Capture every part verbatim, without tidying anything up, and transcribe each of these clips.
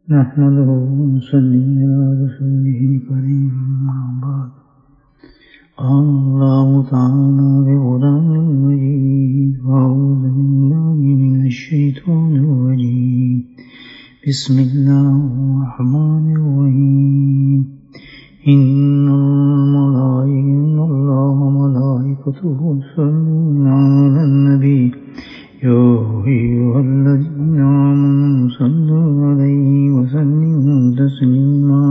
نحمده ونصلي على رسوله الكريم أما بعد قال الله تعالى بقرآن المجيد أعوذ بالله من الشيطان الرجيم بسم الله الرحمن الرحيم إن الله وملائكته يصلون على النبي يا أيها الذين آمنوا صلوا عليه وسلموا تسليما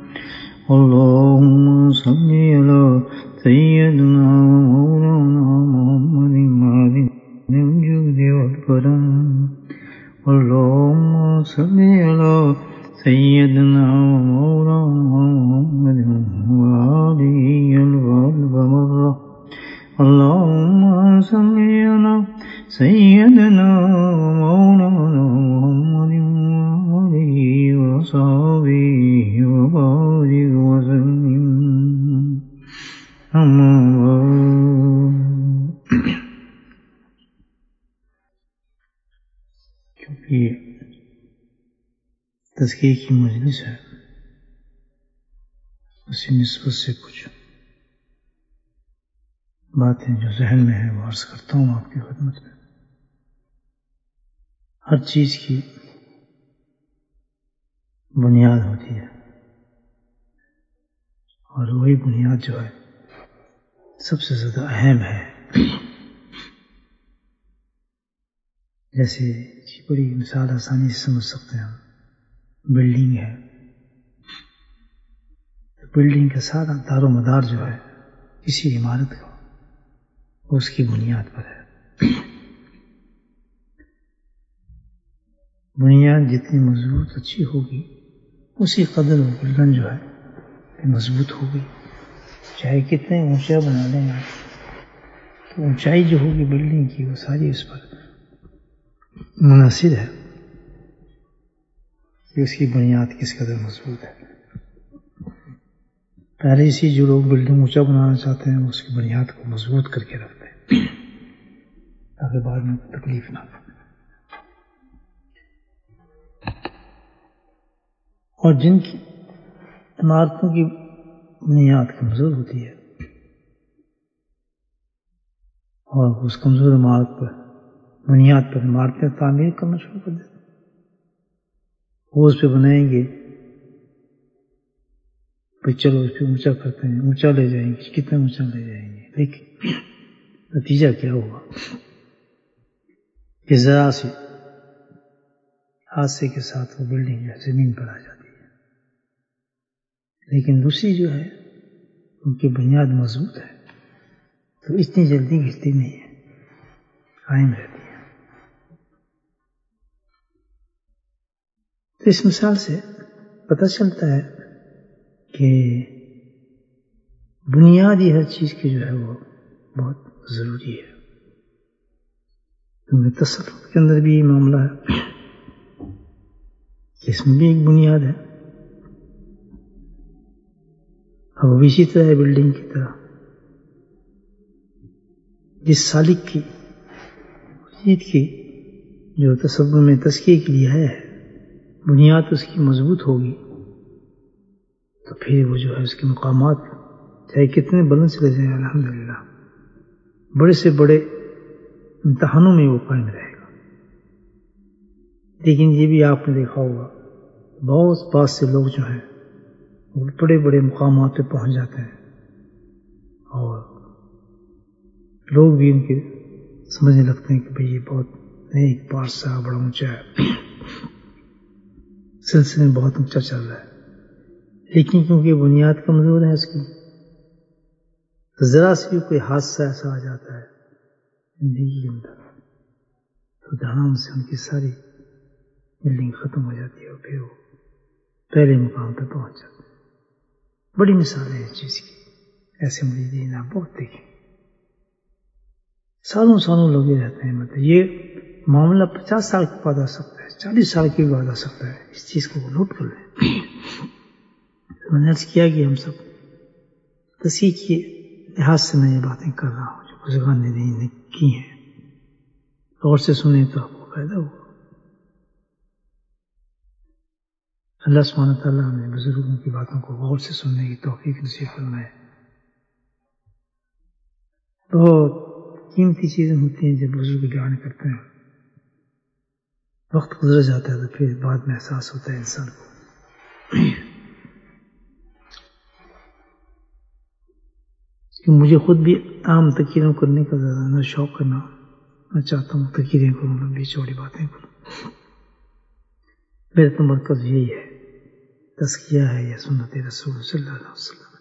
اللهم صل على سيدنا ومولانا محمد معدن الجود والكرم اللهم صل على سيدنا ومولانا محمد وآله الغالب مرة اللهم صل على سيدنا ومولانا محمد وآله وصحبه وبارك وسلم أما بعد کیونکہ تذکیہ کی مجلس ہے اسی نسبت سے کچھ باتیں جو ذہن میں ہیں وہ عرض کرتا ہوں آپ کی خدمت میں. ہر چیز کی بنیاد ہوتی ہے اور وہی بنیاد جو ہے سب سے زیادہ اہم ہے. جیسے بڑی مثال آسانی سے سمجھ سکتے ہیں ہم. بلڈنگ ہے، بلڈنگ کا سارا دار و مدار جو ہے کسی عمارت کا اس کی بنیاد پر ہے. بنیاد جتنی مضبوط اچھی ہوگی اسی قدر وہ بلڈنگ جو ہے مضبوط ہوگی. چاہے کتنے اونچا بنا لیں آپ تو اونچائی جو ہوگی بلڈنگ کی وہ ساری اس پر منحصر ہے کہ اس کی بنیاد کس قدر مضبوط ہے. پہلے اسی جو لوگ بلڈنگ اونچا بنانا چاہتے ہیں اس کی بنیاد کو مضبوط کر کے رکھتے ہیں تاکہ بعد میں تکلیف نہ ہو. اور جن کی عمارتوں کی بنیاد کمزور ہوتی ہے اور اس کمزور عمارت پر بنیاد پر عمارتیں تعمیر کرنا شروع کر دیتے ہیں، وہ اس پہ بنائیں گے بھائی چلو اس پہ اونچا کرتے ہیں، اونچا لے جائیں گے، کتنا اونچا لے جائیں گے، لیکن نتیجہ کیا ہوا کہ ذرا سے حادثے کے ساتھ وہ بلڈنگ جو ہے زمین پر آ جاتی ہے. لیکن دوسری جو ہے ان کی بنیاد مضبوط ہے تو اتنی جلدی گرتی نہیں ہے، قائم رہتی ہے. تو اس مثال سے پتہ چلتا ہے کہ بنیادی ہر چیز کی جو ہے وہ بہت ضروری ہے. کیونکہ تصوف کے اندر بھی یہ معاملہ ہے، اس میں بھی ایک بنیاد ہے. اب اسی طرح ہے بلڈنگ کی طرح جس سالک کی مرید کی جو تصوف میں تزکیے کے لیے ہے بنیاد اس کی مضبوط ہوگی تو پھر وہ جو ہے اس کے مقامات چاہے کتنے بلند چلے جائیں الحمدللہ بڑے سے بڑے امتحانوں میں وہ قائم رہے گا. لیکن یہ بھی آپ نے دیکھا ہوگا بہت پاس سے لوگ جو ہیں وہ بڑے بڑے مقامات پہ پہنچ جاتے ہیں اور لوگ بھی ان کے سمجھنے لگتے ہیں کہ بھئی یہ بہت نیک بادشاہ بڑا اونچا ہے، سلسلے میں بہت اونچا چل رہا ہے. لیکن کیونکہ بنیاد کمزور ہے اس کی ذرا سے بھی کوئی حادثہ ایسا آ جاتا ہے زندگی کے اندر تو دھڑام سے ان کی ساری بلڈنگ ختم ہو جاتی ہے اور پھر وہ پہلے مقام پہ پہنچ جاتے ہیں. بڑی مثال ہے اس چیز کی. ایسے مریدین آپ بہت دیکھیں سالوں سالوں لگے رہتے ہیں. مطلب یہ معاملہ پچاس سال کے بعد آ سکتا ہے، چالیس سال کے بعد آ سکتا ہے. اس چیز کو نوٹ کر لیں. میں نے عرض کیا کہ ہم سب تصحیح کی لحاظ سے میں یہ باتیں کر رہا ہوں جو بزرگان نے دین نے کی ہیں، غور سے سنیں تو آپ کو فائدہ ہوگا. اللہ سبحانہ تعالیٰ ہمیں بزرگوں کی باتوں کو غور سے سننے کی توفیق نصیب فرمائے. بہت قیمتی چیزیں ہوتی ہیں جب بزرگ بیان کرتے ہیں، وقت گزر جاتا ہے تو پھر بعد میں احساس ہوتا ہے انسان کو. کہ مجھے خود بھی عام تقریروں کرنے کا زیادہ نہ شوق کرنا، میں چاہتا ہوں تقریریں کروں، لمبی چوڑی باتیں کروں. میرا تو مرکز یہی ہے، تزکیہ ہے یا سنت رسول صلی اللہ علیہ وسلم،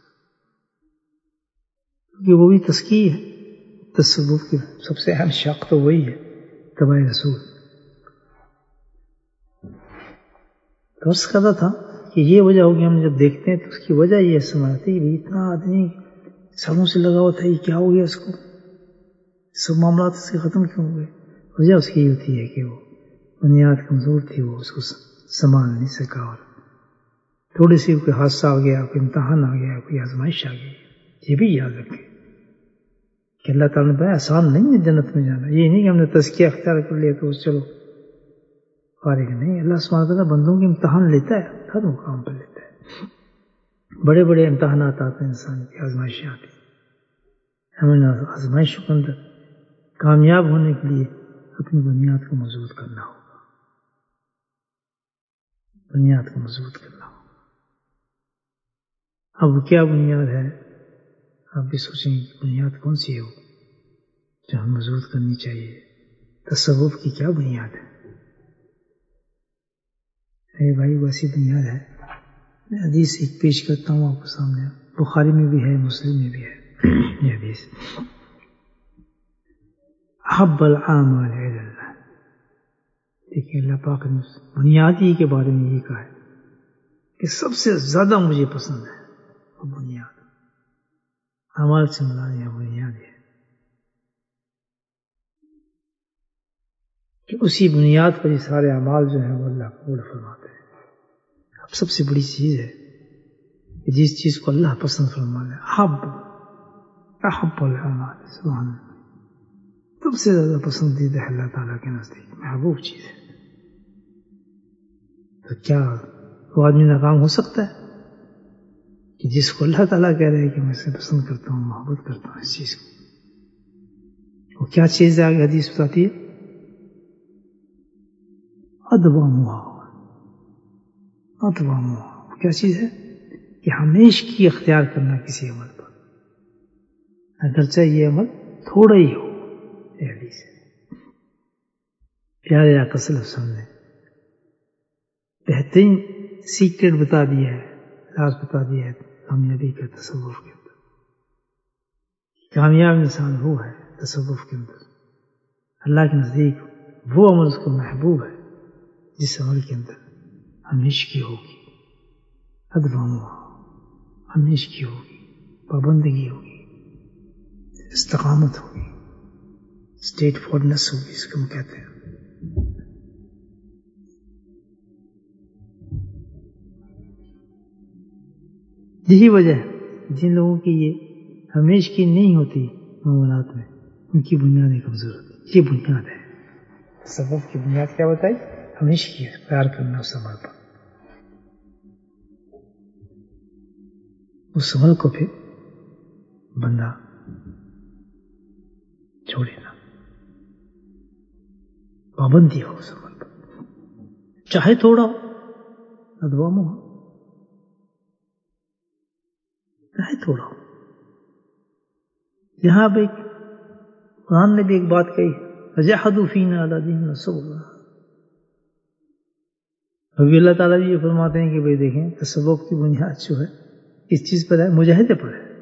کیونکہ وہ بھی تزکیہ ہے. تصوف کی سب سے اہم شاخ تو وہی ہے، اتباع رسول. عرض کرتا تھا کہ یہ وجہ ہوگی، ہم جب دیکھتے ہیں تو اس کی وجہ یہ سمجھ آتی ہے اتنا آدمی سالوں سے لگا ہوا تھا، یہ کیا ہو گیا اس کو، سب معاملات اس کے ختم کیوں ہوئے. وجہ اس کی یہ ہوتی ہے کہ وہ بنیاد کمزور تھی، وہ اس کو سنبھال نہیں سکا، اور تھوڑی سی کوئی حادثہ آ گیا، کوئی امتحان آ گیا، کوئی آزمائش آ گئی. یہ بھی یاد رکھیں کہ اللہ تعالیٰ نے بتایا آسان نہیں ہے جنت میں جانا. یہ نہیں کہ ہم نے تزکیہ اختیار کر لیا تو چلو فارغ نہیں. اللہ سبحانہ تعالیٰ بندوں کے امتحان لیتا ہے، ہر مقام پر لیتا ہے. بڑے بڑے امتحانات آتے ہیں، انسان کی آزمائشیں آتی ہیں. ہمیں آزمائشوں کے اندر کامیاب ہونے کے لیے اپنی بنیاد کو مضبوط کرنا ہوگا، بنیاد کو مضبوط کرنا ہوگا. اب کیا بنیاد ہے؟ آپ بھی سوچیں کہ بنیاد کون سی ہے وہ جو ہم مضبوط کرنی چاہیے. تصوف کی کیا بنیاد ہے؟ اے بھائی ویسی بنیاد ہے. میں حدیث ایک پیش کرتا ہوں آپ کے سامنے، بخاری میں بھی ہے، مسلم میں بھی ہے. یہ حدیث احب الاعمال الی اللہ. دیکھیں اللہ پاک نے بنیادی کے بارے میں یہ کہا ہے کہ سب سے زیادہ مجھے پسند ہے وہ بنیاد. اعمال سے مراد یہ بنیاد ہے کہ اسی بنیاد پر یہ سارے اعمال جو ہیں وہ اللہ قبول فرماتے ہیں. اب سب سے بڑی چیز ہے کہ جس چیز کو اللہ پسند فرمانا ہے، احب احب الاعمال، سبحان اللہ، سب سے زیادہ پسندیدہ ہے اللہ تعالیٰ کے نزدیک، محبوب چیز ہے. تو کیا وہ آدمی ناکام ہو سکتا ہے کہ جس کو اللہ تعالیٰ کہہ رہے ہیں کہ میں اسے پسند کرتا ہوں، محبت کرتا ہوں اس چیز کو؟ وہ کیا چیز ہے؟ آگے حدیث بتاتی ہے ادوامها ادوامها. کیا چیز ہے؟ کہ ہمیشہ اختیار کرنا کسی عمل پر، اگرچہ یہ عمل تھوڑا ہی ہو. یہ حدیث ہے. پیارے آقا صلی اللہ علیہ وسلم نے بہترین سیکرٹ بتا دیا ہے، راز بتا دیا ہے کامیابی کا تصوف کے اندر. کامیاب انسان وہ ہے تصوف کے اندر، اللہ کے نزدیک وہ عمل اس کو محبوب ہے جس عمل کے اندر ہمیشگی ہوگی، ادوامها، ہمیشگی ہوگی، پابندگی ہوگی، استقامت ہوگی، اسٹیٹ فارڈنس ہوگی، اس کو ہم کہتے ہیں. یہی وجہ ہے جن لوگوں کی یہ ہمیشگی نہیں ہوتی معاملات میں، ان کی بنیادیں کمزور ہوتی. یہ بنیاد ہے تصوف کی. بنیاد کیا بتائی؟ ہمیشگی اختیار کرنا اس عمل پر. اس عمل کو پھر بندہ چھوڑے نا، پابندی ہو اس عمل پر، چاہے تھوڑا ہو. ادوامو ہو چاہے تھوڑا ہو. یہاں پہ قرآن نے بھی ایک بات کہی، فَجَحَدُوا فِينَا لَدِينَ صَبْرًا. ابھی اللہ تعالیٰ بھی یہ فرماتے ہیں کہ بھئی دیکھیں تصوف کی بنیاد جو ہے اس چیز پر ہے، مجاہدے پر ہے.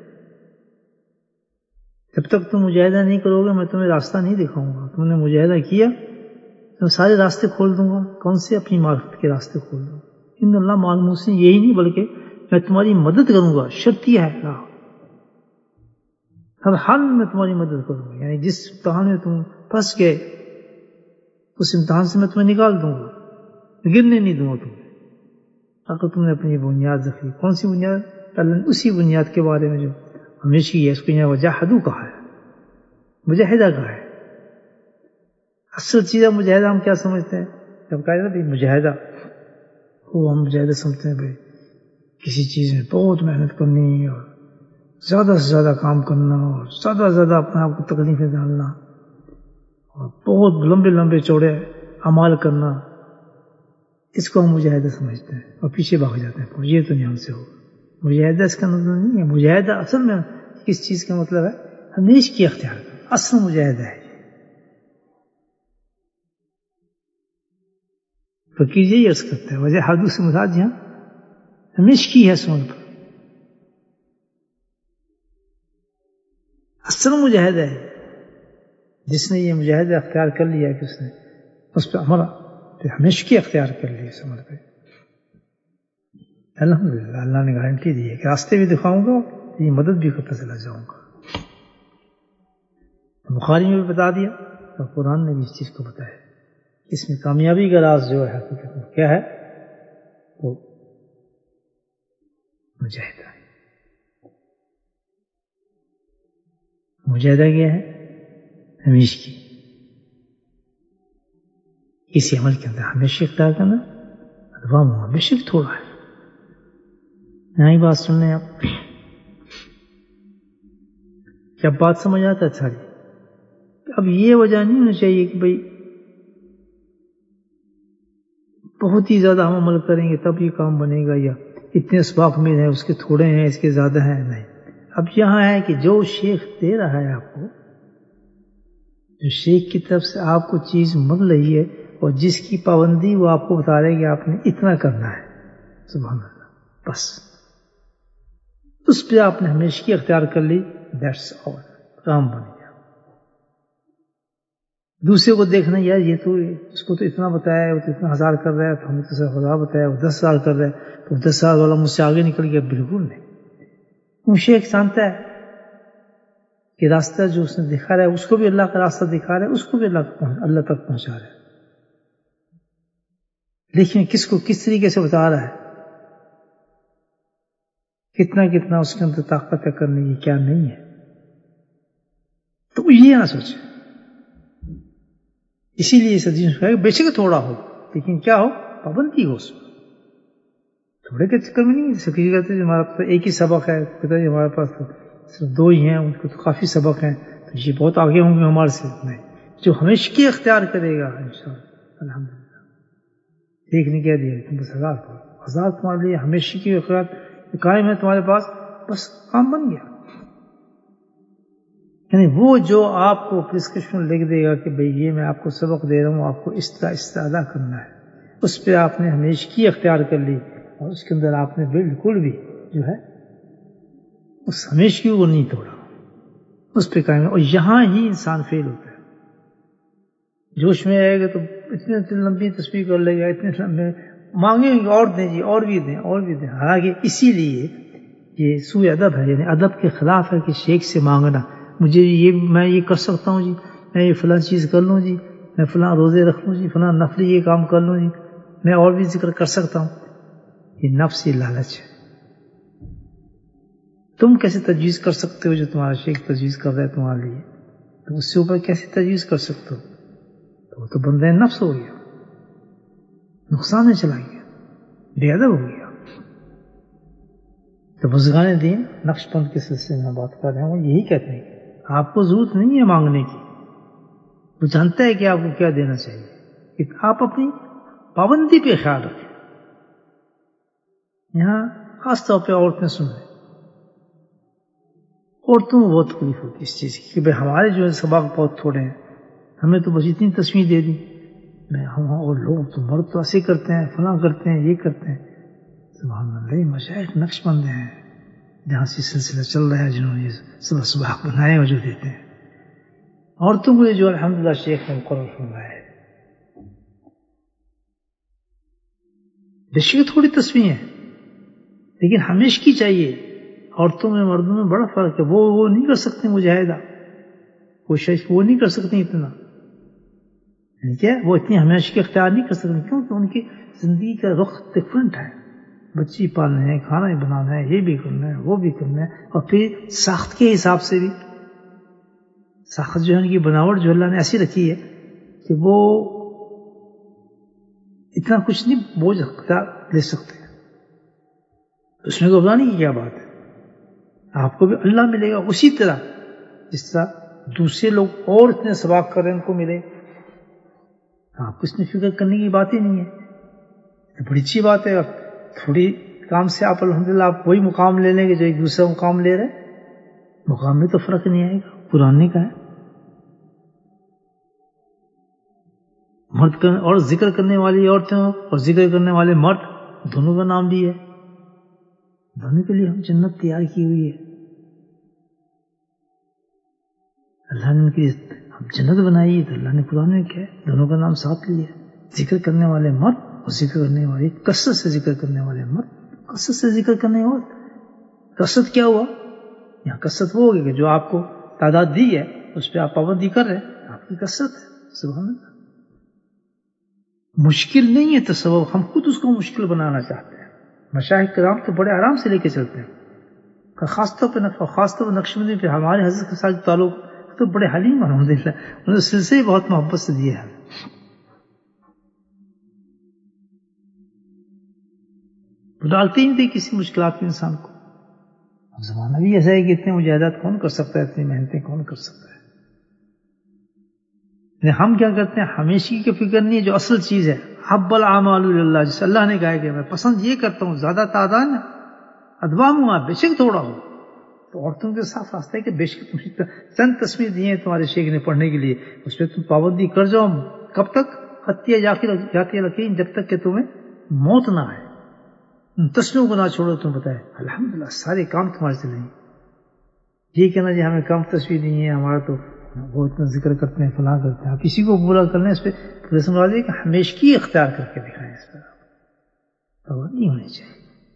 جب تک تم مجاہدہ نہیں کرو گے میں تمہیں راستہ نہیں دکھاؤں گا. تم نے مجاہدہ کیا تو سارے راستے کھول دوں گا. کون سے؟ اپنی معرفت کے راستے کھول دوں گا. ان اللہ مع المحسنین. یہی نہیں بلکہ میں تمہاری مدد کروں گا. شرط یہ ہے اللہ، ہر حال میں تمہاری مدد کروں گا. یعنی جس امتحان میں تم پھنس گئے اس امتحان سے میں تمہیں نکال دوں گا، گرنے نہیں دوں گا تمہیں. اگر تم نے اپنی بنیاد رکھی. کون سی بنیاد؟ اللہ نے اسی بنیاد کے بارے میں جو ہمیشہ ہے اس کو یہاں وجاہدو کہا ہے، مجاہدہ کہا ہے. اصل چیز ہے مجاہدہ. ہم کیا سمجھتے ہیں جب کہا جاتا ہے مجاہدہ وہ ہم مجاہدہ سمجھتے ہیں بھائی کسی چیز میں بہت محنت کرنی اور زیادہ سے زیادہ کام کرنا اور زیادہ سے زیادہ اپنے آپ کو تکلیفیں ڈالنا اور بہت لمبے لمبے چوڑے اعمال کرنا، اس کو ہم مجاہدہ سمجھتے ہیں اور پیچھے بھاگ جاتے ہیں. یہ تو نہیں ہم سے ہوگا. مجاہدہ اس کا مطلب نہیں ہے. مجاہدہ اصل میں کس چیز کا مطلب ہے؟ ہمیشہ کی اختیار کرنا. اصل مجاہدہ ہے. فقیر یہی عرض کرتے ہیں وجہ حدود سے مراد یہاں ہمیشہ کی ہے سون پر. اصل مجاہدہ ہے. جس نے یہ مجاہدہ اختیار کر لیا کہ اس نے اس پہ عمل ہمیشہ کی اختیار کر لی اس عمل پہ، الحمدللہ اللہ نے گارنٹی دی ہے کہ راستے بھی دکھاؤں گا، یہ مدد بھی کرتا چلا جاؤں گا. بخاری میں بھی بتا دیا اور قرآن نے بھی اس چیز کو بتایا. اس میں کامیابی کا راز جو ہے حقیقت میں کیا ہے؟ وہ مجاہدہ ہے. مجاہدہ کیا ہے؟ ہمیشہ کی. اسی عمل کے اندر ہمیشہ اختیار کرنا ادوا ہمیشہ تھوڑا ہے. یہاں ہی بات سن لیں آپ. کیا بات سمجھ آتا ہے ساری؟ اب یہ وجہ نہیں ہونا چاہیے کہ بھائی بہت ہی زیادہ ہم عمل کریں گے تب یہ کام بنے گا، یا اتنے اسباق میں ہیں اس کے تھوڑے ہیں اس کے زیادہ ہیں. نہیں. اب یہاں ہے کہ جو شیخ دے رہا ہے آپ کو، جو شیخ کی طرف سے آپ کو چیز مل رہی ہے اور جس کی پابندی وہ آپ کو بتا رہے کہ آپ نے اتنا کرنا ہے، سبحان اللہ، بس اس پہ آپ نے ہمیشہ کی اختیار کر لی. That's all. کام بن گیا. دوسرے کو دیکھنا یار یہ تو اس کو تو اتنا بتایا، وہ تو اتنا ہزار کر رہا ہے، تو ہمیں تو صرف ہزار بتایا، وہ دس ہزار کر رہا ہے، تو دس ہزار والا مجھ سے آگے نکل گیا. بالکل نہیں. وہ شیخ جانتا ہے کہ راستہ جو اس نے دکھا رہا ہے اس کو بھی اللہ کا راستہ دکھا رہا ہے، اس کو بھی اللہ اللہ تک پہنچا رہا ہے. لیکن کس کو کس طریقے سے بتا رہا ہے، کتنا کتنا اس کے اندر طاقت ہے کرنے کی، کیا نہیں ہے. تو یہ نہ سوچے. اسی لیے سجین کہ بے شک تھوڑا ہو لیکن کیا ہو، پابندی ہو اس میں. تھوڑے کے چکر میں نہیں. جیسے کہتے ہیں ہمارا پاس ایک ہی سبق ہے، کہتا ہے ہمارے پاس صرف دو ہی ہیں، ان کو تو کافی سبق ہیں، تو یہ بہت آگے ہوں گے ہمارے سے. نہیں. جو ہمیشہ کی اختیار کرے گا انشاءاللہ الحمدللہ. ایک نے کہہ دیا تم بس ہزار کرو، ہزار تمہارے لیے ہمیشہ کی اختیار قائم ہے تمہارے پاس، بس کام بن گیا. یعنی وہ جو آپ کو پرسکرپشن لکھ دے گا کہ بھئی یہ میں آپ کو سبق دے رہا ہوں، آپ کو اس طرح اس طرح ادا کرنا ہے، اس پہ آپ نے ہمیشہ کی اختیار کر لی اور اس کے اندر آپ نے بالکل بھی جو ہے اس ہمیشہ کی وہ نہیں توڑا، اس پہ قائم ہے. اور یہاں ہی انسان فیل ہوتا ہے. جوش میں آئے گا تو اتنے اتنے لمبی تسبیح کر لے گا، اتنے لمبے مانگیں گے اور دیں جی اور بھی دیں اور بھی دیں. حالانکہ اسی لیے یہ سوء ادب ہے، یعنی ادب کے خلاف ہے کہ شیخ سے مانگنا مجھے یہ میں یہ کر سکتا ہوں جی، میں یہ فلاں چیز کر لوں جی، میں فلاں روزے رکھ لوں جی، فلاں نفلی یہ کام کر لوں جی، میں اور بھی ذکر کر سکتا ہوں. یہ نفسی لالچ ہے. تم کیسے تجویز کر سکتے ہو جو تمہارا شیخ تجویز کر رہا ہے تمہارے لیے؟ تم اس سے اوپر کیسے تجویز کر سکتے ہو؟ تو وہ تو بندہ نفس ہو گیا، نقصان میں چلا گیا، بے ادب ہو گیا. تو بزرگان دین نقش بند کے سلسلے میں بات کر رہے ہیں، وہ یہی کہتے ہیں آپ کو ضرورت نہیں ہے مانگنے کی. وہ جانتا ہے کہ آپ کو کیا دینا چاہیے، کہ آپ اپنی پابندی پہ خیال رکھیں. یہاں خاص طور پہ عورتیں سن رہے، عورتوں کو بہت تکلیف ہوتی ہے اس چیز کی کہ بھائی ہمارے جو ہے سبق بہت تھوڑے ہیں، ہمیں تو بس اتنی تصویر دے دی، میں ہم اور لوگ تو مرد تو ایسے کرتے ہیں، فلاں کرتے ہیں، یہ کرتے ہیں. سبحان اللہ. مشائخ نقش بند ہیں جہاں سے سلسلہ چل رہا ہے، جنہوں نے یہ سب اسباق بنائے اور جو دیتے ہیں عورتوں کو جو الحمدللہ شیخ نے مقرر فرمایا ہے. بے شک تھوڑی تصویر ہیں لیکن ہمیشہ کی چاہیے. عورتوں میں مردوں میں بڑا فرق ہے. وہ وہ نہیں کر سکتے مجاہدہ، وہ شیخ وہ نہیں کر سکتے اتنا، ٹھیک ہے، وہ اتنی ہمیشہ کی اختیار نہیں کر سکتے کیونکہ ان کی زندگی کا رخ ڈفرنٹ ہے. بچی پالنا ہے، کھانا ہی بنانا ہے، یہ بھی کرنا ہے، وہ بھی کرنا ہے. اور پھر ساخت کے حساب سے بھی ساخت جو ہے ان کی بناوٹ جو اللہ نے ایسی رکھی ہے کہ وہ اتنا کچھ نہیں بوجھ لے سکتے، اس میں گھبرانے کی کیا بات ہے؟ آپ کو بھی اللہ ملے گا اسی طرح جس طرح دوسرے لوگ اور اتنے ثواب کر رہے ہیں ان کو ملے، آپ کو اس میں فکر کرنے کی بات ہی نہیں ہے، بڑی اچھی بات ہے۔ تھوڑی کام سے آپ الحمدللہ آپ وہی مقام لے لیں گے جو ایک دوسرا مقام لے رہے ہیں، مقام میں تو فرق نہیں آئے گا۔ قرآن نے کہا ہے مرد اور ذکر کرنے والی عورتیں اور ذکر کرنے والے مرد دونوں کا نام بھی ہے، دونوں کے لیے ہم جنت تیار کی ہوئی ہے، اللہ نے ان کے لیے ہم جنت بنائی ہے، تو اللہ نے قرآن میں کیا ہے دونوں کا نام ساتھ لیا ہے، ذکر کرنے والے مرد اور ذکر کرنے والے کثرت سے ذکر کرنے والے مرد، کثرت سے ذکر کرنے والے۔ کثرت کیا ہوا؟ یہاں کثرت وہ ہوگی کہ جو آپ کو تعداد دی ہے اس پہ آپ پابندی کر رہے ہیں، آپ کی کثرت ہے۔ سبحان اللہ، مشکل نہیں ہے تصوف، ہم خود اس کو مشکل بنانا چاہتے ہیں۔ مشائخ کرام تو بڑے آرام سے لے کے چلتے ہیں، خاص طور پہ خاص طور پہ نقشبندی پہ ہمارے حضرت کے ساتھ تعلق تو بڑے حلیم الحمدللہ، انہوں نے سلسلے بہت محبت سے دیے ہیں، ڈالتے ہی نہیں تھے کسی مشکلات میں انسان کو۔ اب زمانہ بھی ایسا ہے کہ اتنے مجاہدات کون کر سکتا ہے، اتنی محنتیں کون کر سکتا ہے۔ ہم کیا کرتے ہیں، ہمیشہ کی فکر نہیں ہے، جو اصل چیز ہے حب الاعمال للہ، جس اللہ نے کہا کہ میں پسند یہ کرتا ہوں زیادہ تعداد نہ ادوام ہوا بے شک تھوڑا ہو، تو عورتوں کے صاف راستہ ہے کہ بے شک چند تصویر دیے ہیں تمہارے شیخ نے پڑھنے کے لیے، اس پہ تم پابندی کر جاؤ، کب تک؟ خطیہ جاتی یقین، جب تک کہ تمہیں موت نہ آئے، تصویروں کو نہ چھوڑو۔ تم بتائے الحمدللہ سارے کام تمہارے سے نہیں، یہ کہنا جی ہمیں کم تصویر نہیں ہے، ہمارا تو وہ اتنا ذکر کرتے ہیں فلاں کرتے ہیں، آپ کسی کو پورا کر لیں اس پہ رسم راضی کہ ہمیشگی اختیار کر کے دکھائیں، اس پر تو نہیں ہونی چاہیے۔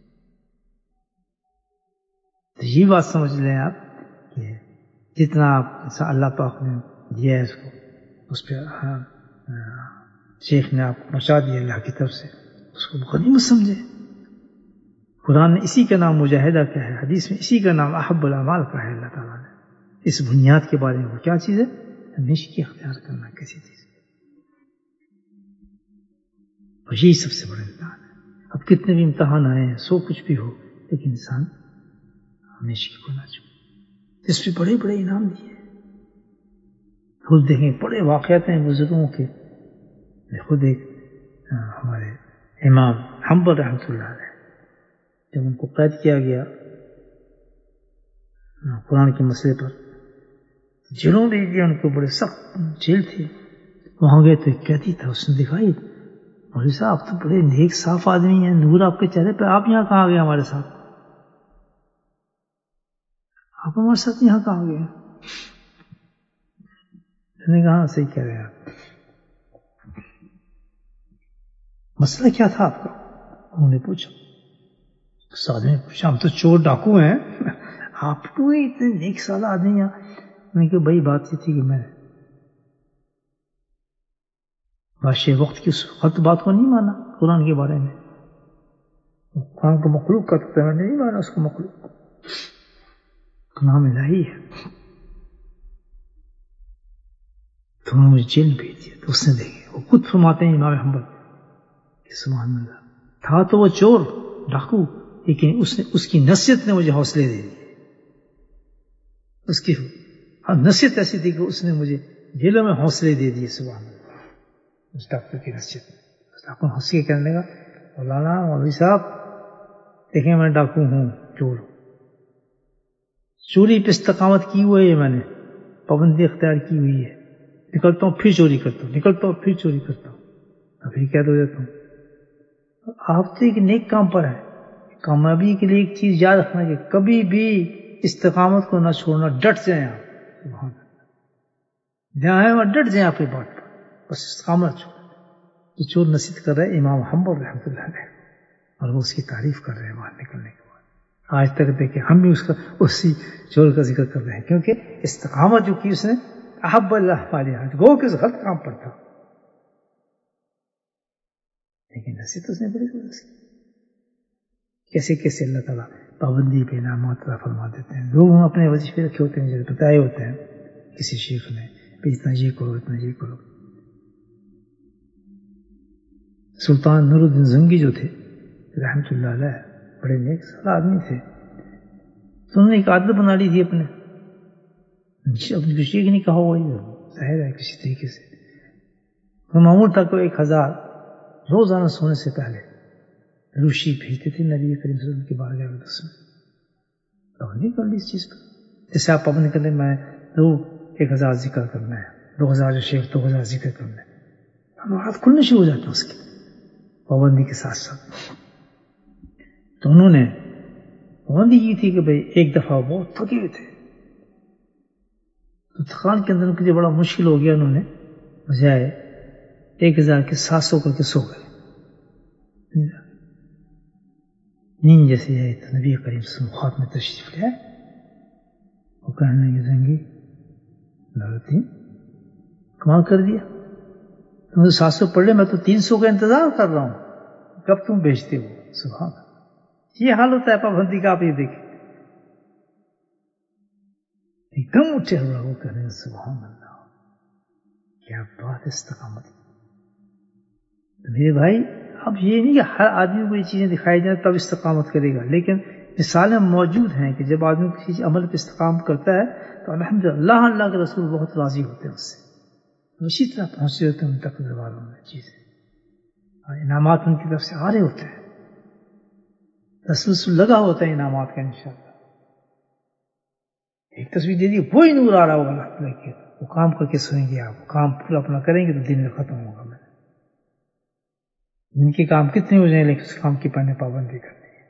تو یہ بات سمجھ لیں آپ کہ جتنا آپ اللہ پاک نے دیا ہے اس کو، اس پہ شیخ نے آپ کو پہنچا دیا اللہ کی طرف سے، اس کو غنیمت سمجھے۔ قرآن نے اسی کا نام مجاہدہ کیا ہے، حدیث میں اسی کا نام احب الاعمال کا ہے۔ اللہ تعالیٰ نے اس بنیاد کے بارے میں وہ کیا چیز ہے، ہمیشہ اختیار کرنا کسی چیز کو، اور یہی سب سے بڑا امتحان ہے۔ اب کتنے بھی امتحان آئے ہیں، سو کچھ بھی ہو، لیکن انسان ہمیشہ کو نہ چھوڑے، اس پہ بڑے بڑے انعام دیے۔ خود دیکھیں بڑے واقعات ہیں بزرگوں کے، خود ایک ہمارے امام حنبل رحمۃ اللہ علیہ، جب ان کو قید کیا گیا قرآن کے مسئلے پر، جیلوں میں دیا، ان کو بڑے سخت جیل تھے، وہاں گئے تو ایک قیدی تھا، اس نے دکھائی مولوی صاحب آپ تو بڑے نیک صاف آدمی ہیں، نور آپ کے چہرے پہ، آپ یہاں کہاں گئے ہمارے ساتھ، آپ ہمارے ساتھ یہاں کہاں گئے؟ میں نے کہا صحیح کہہ رہے ہیں آپ، مسئلہ کیا تھا آپ کا؟ انہوں نے پوچھا، اس آدمی نے پوچھا ہم تو چور ڈاکو ہیں، آپ کو اتنے نیک سالہ آدمی ہیں؟ میں نے کہا بھائی بات یہ تھی کہ میں بادشاہ وقت کی اس غلط بات کو نہیں مانا قرآن کے بارے میں، قرآن کو مخلوق کا تو میں نے نہیں مانا، اس کو مخلوق کا نام الہی ہے، تو انہوں نے مجھے جیل بھیج دیا۔ تو اس نے دیکھے، وہ خود فرماتے ہیں امام حنبل کہ سبحان اللہ، تھا تو وہ چور ڈاکو، لیکن اس نے اس کی نصیحت نے مجھے حوصلے دے دیے، اس کی نصیحت ایسی تھی کہ اس نے مجھے جیلوں میں حوصلے دے دیے۔ سبحان اللہ، اس ڈاکٹر کی نصیحت میں اس ڈاکٹر ہنس کے کہنے لگا مولانا مولوی صاحب دیکھیں میں ڈاکو ہوں، چور ہوں، چوری پہ استقامت کی ہوئی ہے، میں نے پابندی اختیار کی ہوئی ہے، نکلتا ہوں پھر چوری کرتا ہوں، نکلتا ہوں پھر چوری کرتا ہوں، ابھی کیا ہو جاتا ہوں۔ آپ تو ایک نیک کام پر ہے، کامیابی کے لیے ایک چیز یاد رکھنا کہ کبھی بھی استقامت کو نہ چھوڑنا، ڈٹ جائیں آپ، سبحان اللہ، جہاں ہے وہاں ڈٹ جائیں اپنی بات پر، بس استقامت چھوڑ۔ یہ چور نصیحت کر رہے امام حنبل رحمۃ اللہ علیہ، اور وہ اس کی تعریف کر رہے ہیں باہر نکلنے کے بعد۔ آج تک دیکھیں ہم بھی اس کا اسی چور کا ذکر کر رہے ہیں، کیونکہ استقامت جو کی اس نے احب اللہ والیہ، گو کہ غلط کام پر تھا، لیکن نصیحت اس نے بڑی زبردست کی۔ کیسے کیسے اللہ تعالیٰ پابندی پہ انعامات عطا فرما دیتے ہیں، لوگ اپنے وظیفے رکھے ہوتے ہیں، جو بتائے ہوتے ہیں کسی شیخ نے، اتنا یہ کرو اتنا یہ کرو۔ سلطان نور الدین زنگی جو تھے رحمۃ اللہ علیہ، بڑے نیک سال آدمی تھے، تو انہوں نے ایک عادت بنا لی تھی اپنے اپنی کسی کی نہیں کہا ہوا ظاہر ہے کسی طریقے سے، معمول تھا کہ ایک ہزار روزانہ سونے سے پہلے روشی بھیجتے تھے نبی کریم صلی اللہ علیہ وسلم کی بارگاہ اقدس میں. پابندی کر لی اس چیز پر، جیسے آپ پابندی کر لیں میں رو ایک ہزار ذکر کرنا ہے، دو ہزار جو شیخ دو ہزار ذکر کرنا ہے، ہم ہاتھ کھلنے شروع ہو جاتے ہیں اس کی پابندی کے ساتھ ساتھ. تو انہوں نے پابندی کی تھی کہ بھئی ایک دفعہ بہت تھکے ہوئے تھے، تو تھکان کے اندر ان کے لیے بڑا مشکل ہو گیا، انہوں نے بجائے ایک ہزار کے سات سو کر کے سو گئے. نیند جیسے آئی تو نبی کریم صلی اللہ علیہ وسلم خواب میں تشریف لے آئے، وہ کہنے لگے زنگی لڑتی کمال کر دیا، تم تو سات سو پڑھ لے، میں تو تین سو کا انتظار کر رہا ہوں، کب تم بھیجتے ہو. سبحان اللہ، یہ حال ہوتا ہے پابندی کا. آپ یہ دیکھیں ایک دم اٹھے ہوا وہ کہنے سبحان اللہ کیا بات استقامت. میرے بھائی اب یہ نہیں کہ ہر آدمی کو یہ چیزیں دکھائی جائیں تب استقامت کرے گا، لیکن مثالیں موجود ہیں کہ جب آدمی کسی عمل پہ استقامت کرتا ہے تو الحمدللہ اللہ کے رسول بہت راضی ہوتے ہیں اس سے، اسی طرح پہنچے ہوتے ہیں ان تک والوں میں چیزیں، اور انعامات ان کی طرف سے آ رہے ہوتے ہیں، تسلسل لگا ہوتا ہے انعامات کا انشاءاللہ. ایک تصویر دے دی وہی نور آ رہا ہوگا اللہ تعالیٰ کے، وہ کام کر کے سوئیں گے، آپ کام پورا اپنا کریں گے تو دن میں ختم ہوگا. میں ان کے کام کتنے ہو جائیں لیکن اس کام کی پہلے پابندی کرنی ہے.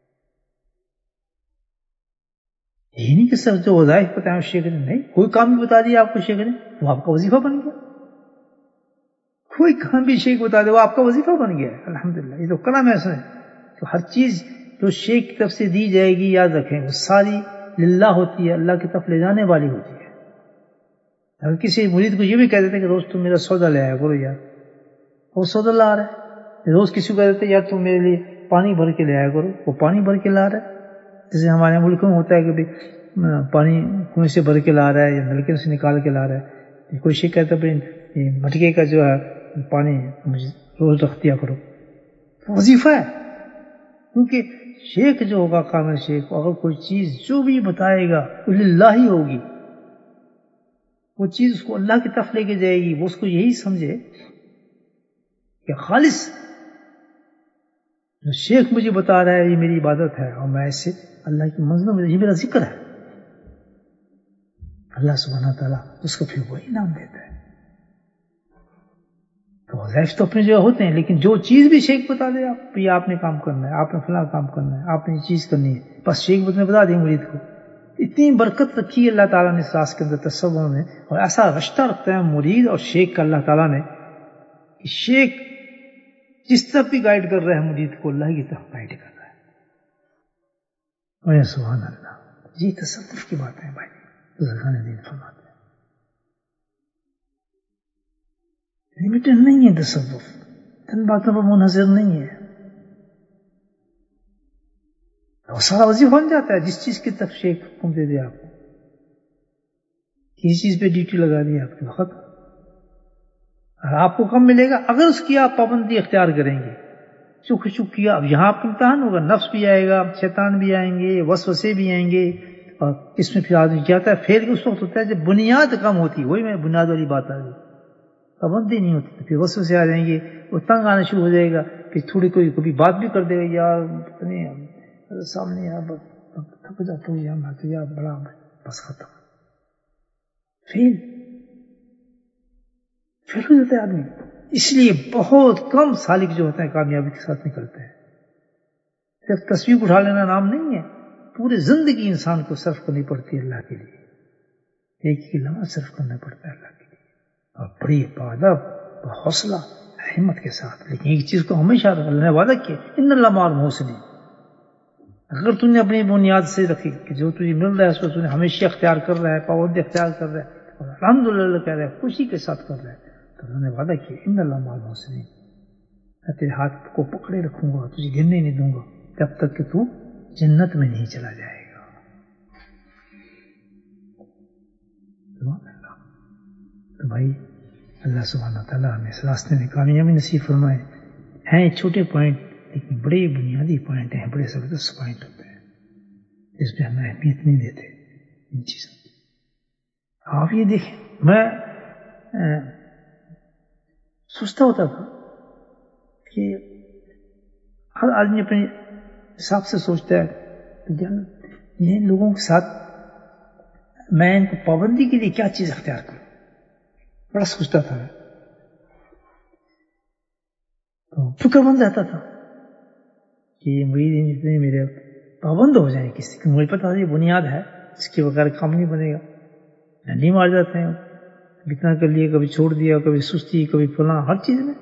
یہ نہیں کہ صرف جو وظائف بتائیں شیخ نے، نہیں، کوئی کام بھی بتا دیا آپ کو شیخ نے وہ آپ کا وظیفہ بن گیا، کوئی کام بھی شیخ بتا دے وہ آپ کا وظیفہ بن گیا. الحمدللہ یہ تو کلام ایسا ہے تو ہر چیز جو شیخ کی طرف سے دی جائے گی یاد رکھیں وہ ساری للہ ہوتی ہے، اللہ کی طرف لے جانے والی ہوتی ہے. اگر کسی مرید کو یہ بھی کہہ دیتے کہ روز تم میرا سودا لے آیا کرو یار، وہ سودا لا رہا ہے، روز کسی کو کہہ دیتے یار تم میرے لیے پانی بھر کے لے آیا کرو، وہ پانی بھر کے لا رہا ہے. جیسے ہمارے ملکوں میں ہوتا ہے کہ پانی کنویں سے بھر کے لا رہا ہے یا نلکے سے نکال کے لا رہا ہے، کوئی شیخ کہتا ہے بھائی مٹکے کا جو ہے پانی مجھے روز رکھ دیا کرو، وظیفہ ہے. کیونکہ شیخ جو ہوگا کامل شیخ اگر کوئی چیز جو بھی بتائے گا وہ للہ ہی ہوگی، وہ چیز اس کو اللہ کی طرف لے کے جائے گی، وہ اس کو یہی سمجھے کہ خالص جو شیخ مجھے بتا رہا ہے یہ میری عبادت ہے اور میں ایسے اللہ کی منزلوں میں یہ میرا ذکر ہے، اللہ سبحانہ تعالیٰ اس کو پھر وہی نام دیتا ہے. تو وظائف تو اپنی جگہ ہوتے ہیں، لیکن جو چیز بھی شیخ بتا دے آپ یہ آپ نے کام کرنا ہے، آپ نے فلاں کام کرنا ہے، آپ نے یہ چیز کرنی ہے، بس شیخ نے بتا دیں مرید کو. اتنی برکت رکھی ہے اللہ تعالیٰ نے اس راز کے اندر تصور میں، اور ایسا رشتہ رکھتا ہے مرید اور شیخ کا اللہ تعالیٰ نے کہ شیخ جس طرف بھی گائیڈ کر رہا ہے مرید کو اللہ کی طرف گائیڈ کر رہا ہے. اور سبحان اللہ، یہ تصوف کی بات ہے بھائی، بزرگان دین فرماتے ہیں لمیٹڈ نہیں ہے تصوف، تن باتوں پر منحصر نہیں ہے، اور سارا وظیفہ بن جاتا ہے. جس چیز کی طرف شیخ حکم دے دے آپ کو، کسی چیز پہ ڈیوٹی لگا دی آپ کے وقت، اور آپ کو کم ملے گا اگر اس کی آپ پابندی اختیار کریں گے. چک چک کیا، اب یہاں آپ کا امتحان ہوگا، نفس بھی آئے گا، شیطان بھی آئیں گے، وسوسے بھی آئیں گے، اور اس میں پھر آدمی کیا ہوتا ہے فیل اس وقت ہوتا ہے جب بنیاد کم ہوتی. وہی میں بنیاد والی بات آ گئی، پابندی نہیں ہوتی تو پھر وسوسے آ جائیں گے، وہ تنگ آنا شروع ہو جائے گا، پھر تھوڑی کوئی کبھی بات بھی کر دے گا یار سامنے یار تھک جاتا ہوں یار میں تو یار بڑا بس ختم، فیل فیل ہو جاتا ہے آدمی. اس لیے بہت کم سالک جو ہوتے ہیں کامیابی کے ساتھ نکلتے ہیں. صرف تصویر اٹھا لینا نام نہیں ہے، پورے زندگی انسان کو صرف کرنی پڑتی ہے اللہ کے لیے، ایک ہی لمحہ صرف کرنا پڑتا ہے اللہ کے لیے، اور بڑی عبادت حوصلہ ہمت کے ساتھ. لیکن ایک چیز کو ہمیشہ اللہ نے وعدہ کیا ان اللہ مع المحسنین، اگر تم نے اپنی بنیاد سے رکھی کہ جو تجھے مل رہا ہے اس کو تم نے ہمیشہ اختیار کر رہا ہے، پابندی اختیار کر رہا ہے اور الحمدللہ کہہ رہا ہے، خوشی کے ساتھ کر رہا ہے، تو انہوں نے وعدہ کیا ان اللہ مع المحسنین، میں تیرے ہاتھ کو پکڑے رکھوں گا، تجھے گرنے نہیں دوں گا جب تک کہ تو جنت میں نہیں چلا جائے گا. تو بھائی اللہ سبحانہ تعالیٰ ہمیں اس راستے میں کامیابی نصیب فرمائے. ہیں چھوٹے پوائنٹ لیکن بڑے بنیادی پوائنٹ ہیں, بڑے زبردست پوائنٹ ہوتے ہیں جس پہ ہم اہمیت نہیں دیتے ان چیزوں کی. آپ یہ دیکھیں, میں سوچتا ہوتا تھا کہ ہر آدمی اپنے حساب سے سوچتا ہے کہ ان لوگوں کے ساتھ میں ان کو پابندی کے لیے کیا چیز اختیار کروں. بڑا سوچتا تھا, تو فکر مند رہتا تھا کہ یہ مرید جتنے میرے پابند ہو جائیں کسی کی, مجھے پتا یہ بنیاد ہے اس کے بغیر کام نہیں بنے گا. ڈنڈی مار جاتے ہیں, اتنا کر لیا, کبھی چھوڑ دیا, کبھی سستی, کبھی فلاں, ہر چیز میں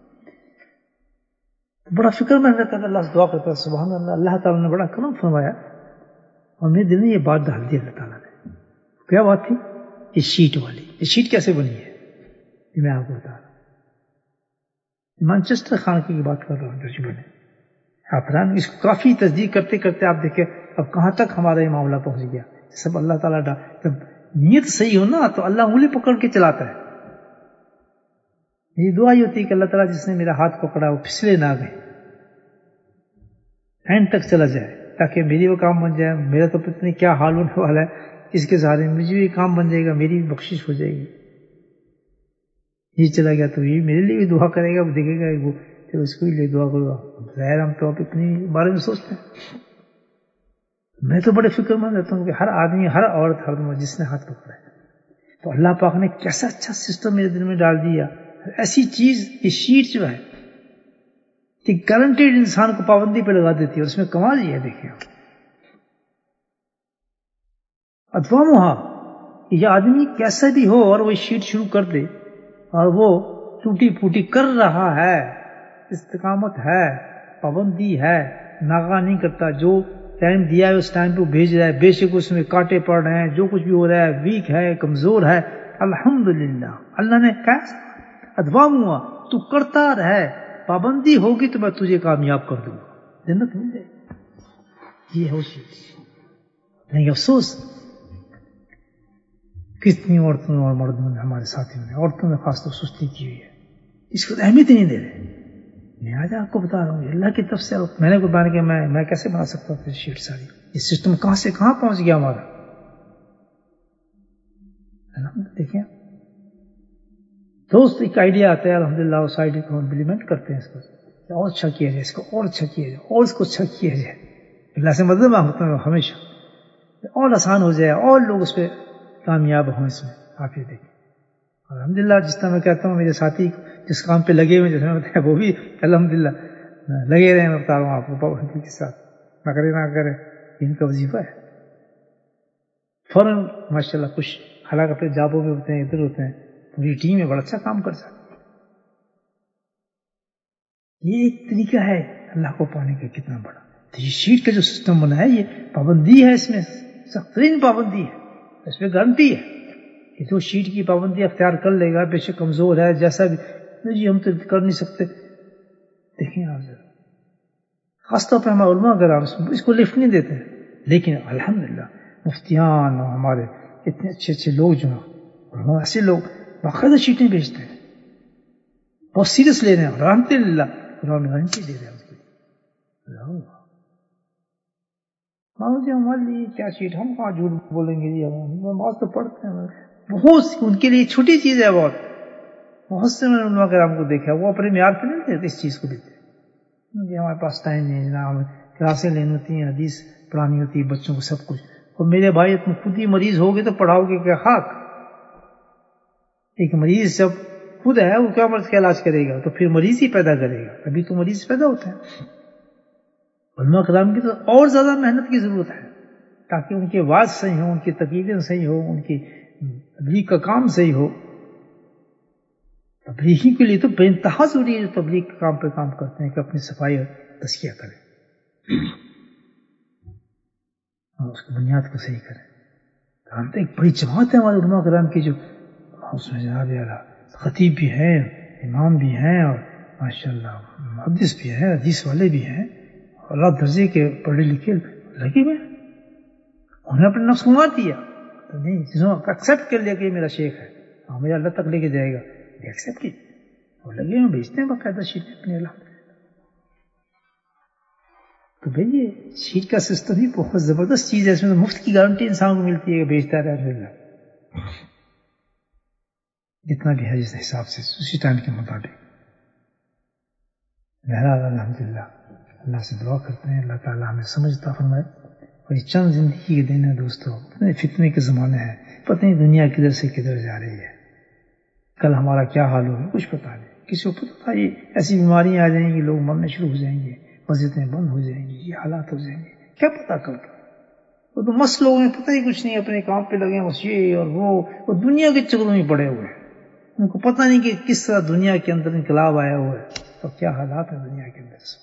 بڑا فکر میں رہتا تھا. اللہ سے دعا کرتا تھا سبحان اللہ, اللہ تعالیٰ نے بڑا کرم فرمایا اور میرے دل میں یہ بات ڈال دی اللہ تعالیٰ نے. کیا بات تھی؟ یہ شیٹ والی. یہ شیٹ کیسے بنی ہے یہ میں آپ کو بتا رہا ہوں. مانچسٹر خانقی کی بات کر رہا ہوں ترجمے میں. آپ اس کو کافی تصدیق کرتے کرتے آپ دیکھیں اب کہاں تک ہمارا یہ معاملہ پہنچ گیا. سب اللہ تعالیٰ ڈا جب نیت صحیح ہو نا تو اللہ انگلی پکڑ کے چلاتا ہے. یہ دعا ہی ہوتی ہے کہ اللہ تعالیٰ جس نے میرا ہاتھ پکڑا وہ پھسلے نہ گئے, اینڈ تک چلا جائے, تاکہ میری وہ کام بن جائے. میرا تو پتہ نہیں کیا حال ہونے والا ہے, اس کے سہارے مجھے بھی کام بن جائے گا, میری بھی بخشش ہو جائے گی. یہ چلا گیا تو یہ میرے لیے بھی دعا کرے گا, وہ دیکھے گا وہ پھر اس کو بھی لیے دعا کرے گا. ظاہر ہم تو آپ اتنی بارے میں سوچتے ہیں. میں تو بڑے فکر مند رہتا ہوں کہ ہر آدمی, ہر عورت, ہر جس نے ہاتھ پکڑا ہے, تو اللہ پاک نے کیسا اچھا سسٹم میرے دل میں ڈال دیا. ایسی چیز یہ شیٹ جو ہے کہ گارنٹیڈ انسان کو پابندی پہ لگا دیتی ہے, اور اس میں کمال یہ ہے دیکھیں آپ. ادوامہا, یہ آدمی کیسا بھی ہو اور وہ شیٹ شروع کر دے اور وہ ٹوٹی پھوٹی کر رہا ہے, استقامت ہے, پابندی ہے, ناغہ نہیں کرتا, جو ٹائم دیا ہے اس ٹائم پہ بھیج رہا ہے, بے شک اس میں کانٹے پڑ رہے ہیں, جو کچھ بھی ہو رہا ہے, ویک ہے, کمزور ہے, الحمدللہ اللہ نے کہا ادوامہا, تو کرتا رہے, پابندی ہوگی تو میں تجھے کامیاب کر دوں گا, جنت مل جائے. یہ ہو چیز نہیں. افسوس کتنی عورتوں اور مردوں نے, ہمارے ساتھیوں نے, عورتوں نے خاص طور سستی کی ہوئی ہے, اس کو اہمیت نہیں دے رہے. میں آج آپ کو بتا رہا ہوں اللہ کی طرف سے. میں نے کو بنا کے میں میں کیسے بنا سکتا ہوں شیٹ ساری. یہ سسٹم کہاں سے کہاں پہنچ گیا ہمارا. دیکھیں دوست, ایک آئیڈیا آتا ہے الحمدللہ, اس آئیڈیا کو ہم امپلیمنٹ کرتے ہیں, اس کو اور اچھا کیا جائے, اس کو اور اچھا کیا جائے, اور اس کو اچھا کیا جائے. اللہ سے مدد مانگتا ہوں ہمیشہ اور آسان ہو جائے, اور لوگ اس پہ کامیاب ہوں. اس میں آپ یہ دیکھیں الحمدللہ. جس طرح میں کہتا ہوں میرے ساتھی جس کام پہ لگے ہوئے, جیسے میں بتایا, وہ بھی الحمدللہ لگے رہے. میں بتا رہا ہوں آپ کو پابندی کے ساتھ, نہ کرے نہ کرے, ان کا وظیفہ ہے. فوراً ماشاء اللہ کچھ حالانکہ اپنے جابوں میں ہوتے ہیں, ادھر ہوتے ہیں, پوری ٹیم میں بڑا اچھا کام کر سکتے. یہ ایک طریقہ ہے اللہ کو پانے کا کتنا بڑا. تو یہ شیٹ کا جو سسٹم بنا ہے, یہ پابندی ہے, اس میں سخت ترین پابندی ہے, اس پہ گارنٹی ہے کہ جو شیٹ کی پابندی اختیار کر لے گا, بے شک کمزور ہے جیسا بھی, جی ہم تو کر نہیں سکتے. دیکھیں آپ ذرا, خاص طور پہ ہمارے علماء کرام اس کو لفٹ نہیں دیتے ہیں, لیکن الحمدللہ مفتیان اور ہمارے اتنے اچھے اچھے لوگ جو ہیں, ایسے لوگ باقاعدہ شیٹیں بھیجتے ہیں, بہت سیریس لے رہے ہیں, الحمدللہ گارنٹی دے رہے ہیں اس کی. جی ہمارے لیے کیا شیٹ, ہم کہاں جھوٹ بولیں گے جی, ہم نماز تو پڑھتے ہیں. بہت ان کے لیے چھوٹی چیز ہے بہت. بہت سے میں نے علماء کرام کو دیکھا, وہ اپنے معیار پہ نہیں دیتے اس چیز کو دیتے کہ ہمارے پاس ٹائم نہیں ہے, ہمیں کلاسیں لینی ہوتی ہیں, حدیث پڑھانی ہوتی ہے بچوں کو, سب کچھ. اور میرے بھائی تم خود ہی مریض ہوگے تو پڑھاؤ گے کیا خاک. ایک مریض جب خود ہے وہ کیا مرض کا علاج کرے گا, تو پھر مریض ہی پیدا کرے گا, تبھی تو مریض پیدا ہوتے ہیں. علماء کرام کی تو اور زیادہ محنت کی ضرورت ہے, تاکہ ان کے واعظ صحیح ہوں, ان کی تقریریں صحیح ہو, ان کی تبلیغ کا کام صحیح ہو. تبلیغی کے لیے تو بے انتہا ضروری ہے جو تبلیغ کے کام پہ کام کرتے ہیں کہ اپنی صفائی اور تزکیہ کریں اور اس کی بنیاد کو صحیح کریں. ہم تو ایک بڑی جماعت ہے ہمارے علماء کرام کی, جو اس میں جناب اعلیٰ خطیب بھی ہیں, امام بھی ہیں, اور ماشاءاللہ محدث بھی ہیں, حدیث والے بھی ہیں, اللہ درجے کے پڑھے لکھے لگے ہوئے. انہوں نے اپنے نفس کو مار دیا, تو نہیں چیزوں کو ایکسیپٹ کر لیا کہ یہ میرا شیخ ہے, ہاں مجھے اللہ تک لے کے جائے گا, ایکسیپٹ کی, اور لگے ہوئے بھیجتے ہیں باقاعدہ شیخ اپنے اللہ. تو بھئی یہ سیٹ کا سسٹم ہی بہت زبردست چیز ہے، اس میں تو مفت کی گارنٹی انسان کو ملتی ہے کہ بیچتا رہے جتنا بھی ہے جس حساب سے اسی ٹائم کے مطابق. بہرحال الحمدللہ اللہ سے دعا کرتے ہیں اللہ تعالیٰ ہمیں سمجھ عطا فرمائے. اور یہ چند زندگی کے دن ہے دوستو، اتنے فتنے کے زمانے ہیں، پتہ نہیں دنیا کدھر سے کدھر جا رہی ہے، کل ہمارا کیا حال ہوگا کچھ پتہ نہیں. کسی کو پتہ تھا یہ ایسی بیماریاں آ جائیں گی، لوگ مرنے شروع ہو جائیں گے، مسجدیں بند ہو جائیں گی، یہ حالات ہو جائیں گے، کیا پتہ کل کا. وہ تو مست لوگوں میں پتہ ہی کچھ نہیں، اپنے کام پہ لگے ہیں بس یہ اور وہ، وہ دنیا کے چکروں میں پڑے ہوئے ہیں، ان کو پتہ نہیں کہ کس طرح دنیا کے اندر انقلاب آیا ہوا ہے اور کیا حالات ہیں دنیا کے اندر سے،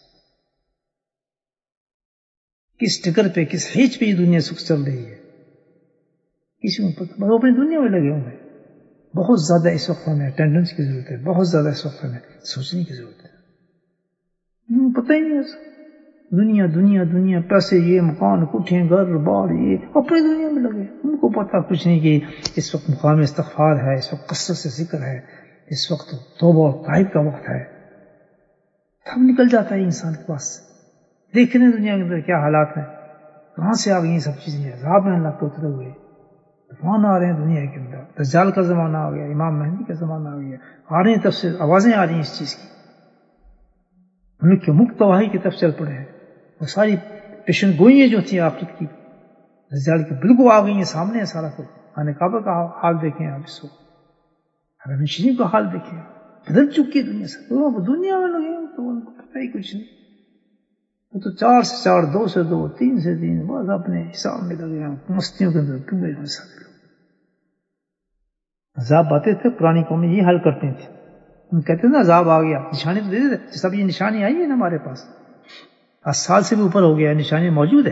کس ٹکر پہ کس ہیچ پہ یہ دنیا سکھ چل رہی ہے، کسی کو پتہ. وہ اپنی دنیا میں لگے ہوئے ہیں. بہت زیادہ اس وقت ہمیں اٹینڈنس کی ضرورت ہے، بہت زیادہ اس وقت ہمیں سوچنے کی ضرورت ہے. پتہ ہی نہیں ایسا، دنیا دنیا دنیا، پیسے، یہ مکان، کوٹھیں، گھر بار، یہ اپنی دنیا میں لگے. ان کو پتہ کچھ نہیں کہ اس وقت مقام استغفار ہے، اس وقت کثرت سے ذکر ہے، اس وقت توبہ اور تائب کا وقت ہے. تب نکل جاتا ہے انسان کے پاس. دیکھنے دنیا کے اندر کیا حالات ہیں، کہاں سے آ گئی یہ سب چیزیں، عذاب میں اللہ کے اترے ہوئے، طوفان آ رہے ہیں دنیا کے اندر، دجال کا زمانہ آ گیا، امام مہدی کا زمانہ آ گیا، آ رہے ہیں طرف سے آوازیں آ رہی ہیں اس چیز کی. ملک کے ملک تباہی کی طرف چل پڑے ہیں. وہ ساری پیشن گوئیاں جو تھیں آخرت کی دجال کی بالکل آ گئی ہیں، سامنے ہے سارا کچھ. خانہ کعبہ کا حال دیکھیں آپ اس کو، حرم شریف کا حال دیکھیں، بدل چکی ہے دنیا سے. وہ دنیا میں لگے ہیں تو ان کو پتہ ہی کچھ نہیں. وہ تو چار سے چار، دو سے دو، تین سے تین، بس اپنے حساب میں لگے ہیں مستیوں کے اندر ڈوبے ہوئے سارے لوگ. عذاب آتے تھے پرانی قومیں یہ حل کرتے تھے، ہم کہتے ہیں نا عذاب آ گیا، نشانی تو دے دیتے. سب یہ نشانی آئی ہے نا ہمارے پاس، آج سال سے بھی اوپر ہو گیا ہے، نشانی موجود ہے.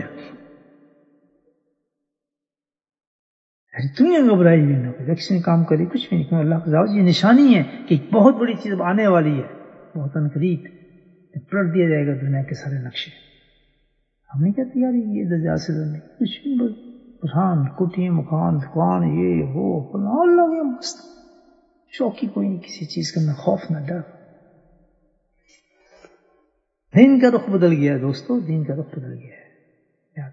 دنیا گھبرائی ہوئی نہ کوئی ویکسین کام کرے، کچھ بھی نہیں. کیوں اللہ کا عذاب یہ نشانی ہے کہ ایک بہت بڑی چیز آنے والی ہے، بہت عنقریب پلٹ دیا جائے گا دنیا کے سارے نقشے. ہم نہیں کہتے یار یہ دجال سے نہیں، کچھ بھی بس برہان، کوٹھی، مکان، دکان، یہ وہ فلاں، اللہ یہ مست شوقی کوئی نہیں کسی چیز کا، نہ خوف نہ ڈر. دین کا رخ بدل گیا ہے دوستو، دین کا رخ بدل گیا ہے. یاد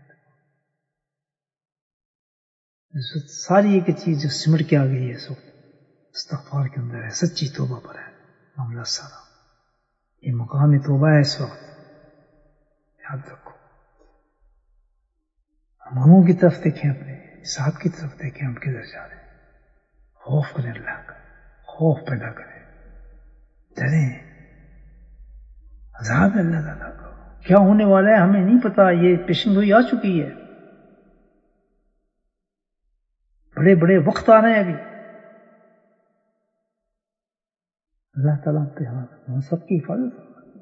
ساری ایک چیز جو سمٹ کے آ گئی ہے اس وقت استغفار کے اندر ہے، سچی توبہ پر ہے معاملہ سارا. یہ مقام توبہ ہے اس وقت، یاد رکھو. ہم کی طرف دیکھیں، اپنے حساب کی طرف دیکھیں، ہم کدھر جا رہے ہیں. خوف کریں اللہ کا، خوف پیدا کریں، ڈریں. عذاب اللہ تعالیٰ کا کیا ہونے والا ہے ہمیں نہیں پتا. یہ پیشن گوئی آ چکی ہے، بڑے بڑے وقت آ رہے ہیں ابھی. اللہ تعالیٰ پہ ہم سب کی حفاظت.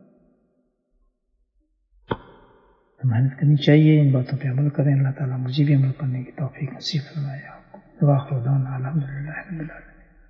محنت کرنی چاہیے، ان باتوں پہ عمل کریں. اللہ تعالیٰ مجھے بھی عمل کرنے کی توفیق نصیب فرمائے. وآخر دعوانا الحمدللہ رب العالمین.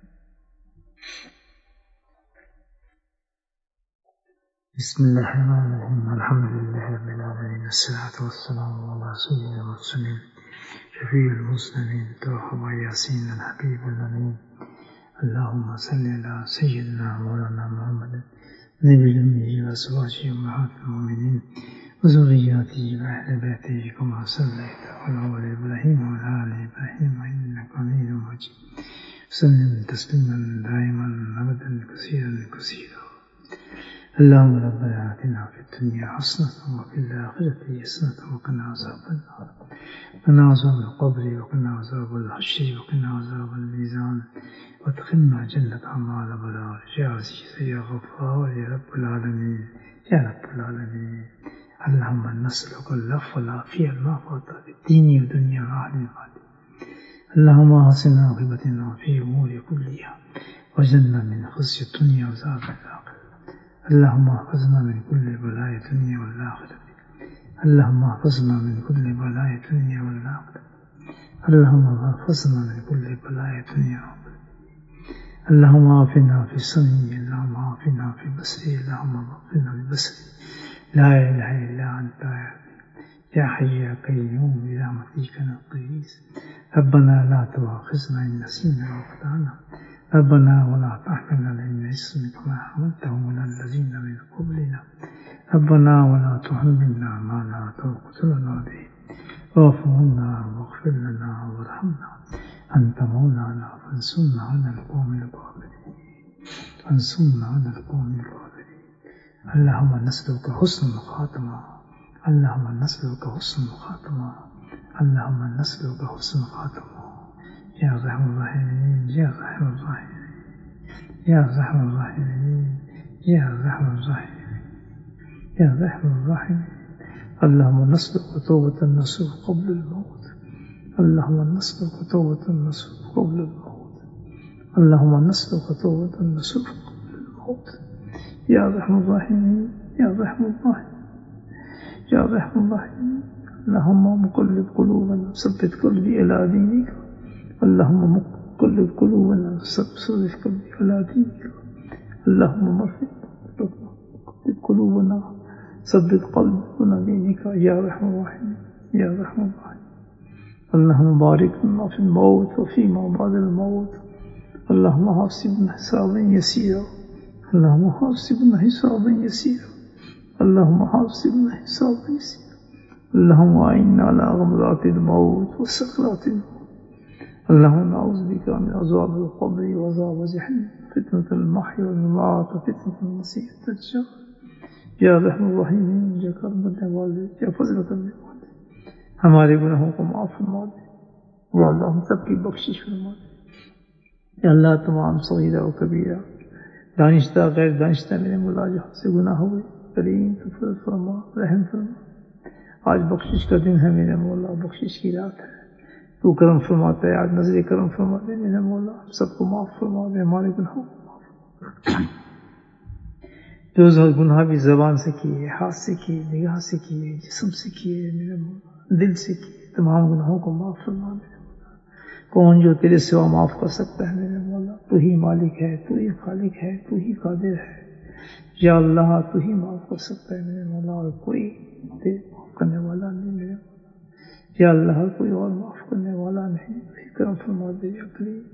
بسم اللہ الرحمن الرحیم، الحمدللہ رب العالمین، الصلاة والسلام علی سید المرسلین شفیع المسلمین طه یاسین الحبیب الامین. اللہم صلی علی سیدنا مولانا محمد نبی الامی وازواجہ امہات المؤمنین وذریاتہ واہل بیتہ کما صلیت علی آل ابراہیم وعلی آل ابراہیم انک حمید مجید. وسلم تسلیما دائما ابدا کثیرا کثیرا. اللهم ربنا آتنا في الدنيا حسنة وفي الآخرة حسنة وقنا عذاب النار، وقنا عذاب القبر، وقنا عذاب الحشر، وقنا عذاب الميزان، وادخلنا جنة مع الأبرار يا عزيز يا غفار يا رب العالمين يا رب العالمين. اللهم نسألك العفو والعافية المعافاة في الدين والدنيا وأهل المال. اللهم أحسن عاقبتنا في أمور كلها وجنبنا من خزي الدنيا وعذاب الآخرة. اللهم احفظنا من كل بلاء الدنيا والآخرة. اللهم احفظنا من كل بلاء الدنيا والآخرة. اللهم احفظنا من كل بلاء الدنيا والآخرة. اللهم عافنا في سمعي، اللهم عافنا في بصري، اللهم عافنا في بصري. لا إله إلا أنت يا حي يا قيوم برحمتك نستغيث. ربنا لا تؤاخذنا إن نسينا وأخطأنا، ربنا ولا تحمل علينا إصرا كما حملته على الذين من قبلنا ربنا ولا تحملنا ما لا طاقة لنا به واعف عنا واغفر لنا وارحمنا أنت مولانا فانصرنا على القوم الكافرين فانصرنا على القوم الكافرين اللهم نسألك حسن الخاتمة اللهم نسألك حسن الخاتمة اللهم نسألك حسن الخاتمة يا رحم الراحمين يا رحم الراحمين يا رحم الراحمين يا رحم الراحمين يا رحم الراحمين اللهم نسألك توبة النصوح قبل الموت اللهم نسألك توبة النصوح قبل الموت اللهم نسألك توبة النصوح قبل الموت يا رحم الراحمين يا رحم الراحمين يا رحم الراحمين اللهم مقلب قلوبنا ثبت قلبي على دينك اللهم مقلب قلوبنا ثبت قلبي على دينك اللهم مقلب قلوبنا ثبت قلبنا دينك يا رحم الراحمين يا رحم الراحمين اللهم بارك لنا في الموت وفيما بعد الموت اللهم حاسبنا حسابا يسيرا اللهم حاسبنا حسابا يسيرا اللهم حاسبنا حسابا يسيرا اللهم أعنا على غمرات الموت وسكرات الموت اللهم نعوذ بك من عذاب القبر وعذاب جهنم فتنة المحيا والممات وفتنة المسيح الدجال یا رحم الرحیم یا کرم کرنے والے یا فضل کرنے والے ہمارے گناہوں کو معاف فرما دے یا اللہ ہم سب کی بخشش فرما دے یا اللہ تمام صغیرہ و کبیرہ دانشتہ غیر دانشتہ میرے مولا جہاں سے گناہ ہوئے کریم تو فضل فرما رحم فرما آج بخشش کا دن ہے میرے مولا بخشش کی رات ہے تو کرم فرماتا ہے آج نظر کرم فرما دے میرے مولا سب کو معاف فرما دے ہمارے گناہوں کو معاف جو گناہ بھی زبان سے کیے ہاتھ سے کیے نگاہ سے کیے جسم سے کیے میرے مولا دل سے کیے تمام گناہوں کو معاف فرما میرے مولا کون جو تیرے سوا معاف کر سکتا ہے میرے مولا تو ہی مالک ہے تو ہی خالق ہے تو ہی قادر ہے یا اللہ تو ہی معاف کر سکتا ہے میرے مولا اور کوئی تیرے معاف کرنے والا نہیں میرے مولا یا اللہ کوئی اور معاف کرنے والا نہیں کرم فرما دے یا کریم